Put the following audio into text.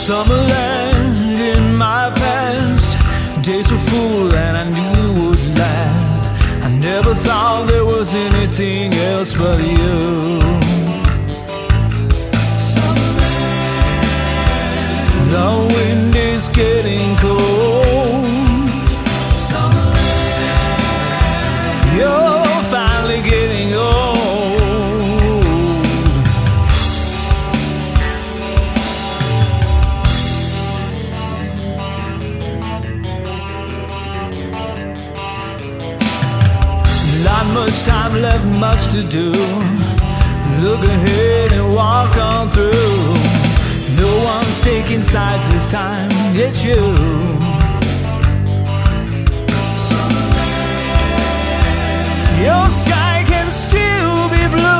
Summerland in my past, days so full and I knew it would last. I never thought there was anything else but you. Summerland, the wind is getting cold. Summerland, you're finally getting old. Not much time left, much to do. Look ahead and walk on through. No one's taking sides this time, it's you. Your sky can still be blue.